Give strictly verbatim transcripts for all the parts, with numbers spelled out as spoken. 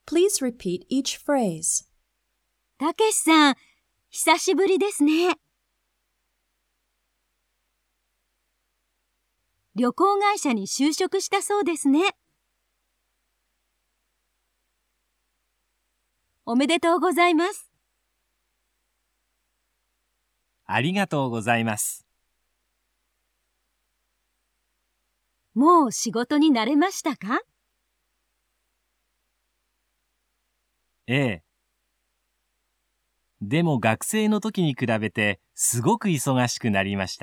Please repeat each phrase. たけしさん、久しぶりですね。旅行会社に就職したそうですね。おめでとうございます。 ありがとうございます。 もう仕事に慣れましたか？ ええ。でも学生の時に比べてすごく忙しくなりました。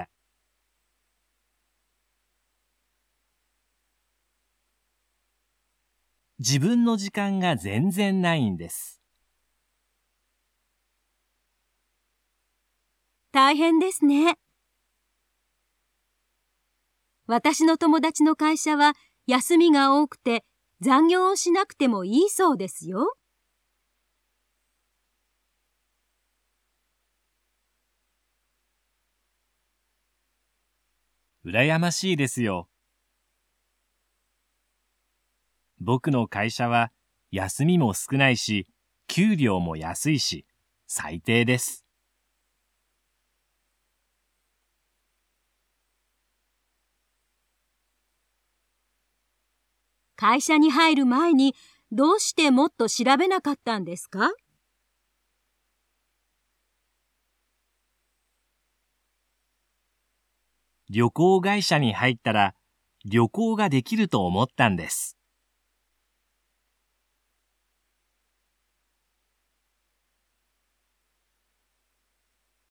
自分の時間が全然ないんです。 大変ですね。私の友達の会社は休みが多くて残業をしなくてもいいそうですよ。 羨ましいですよ。僕の会社は休みも少ないし、給料も安いし、最低です。 会社に入る前にどうしてもっと調べなかったんですか？ 旅行会社に入ったら旅行ができると思ったんです。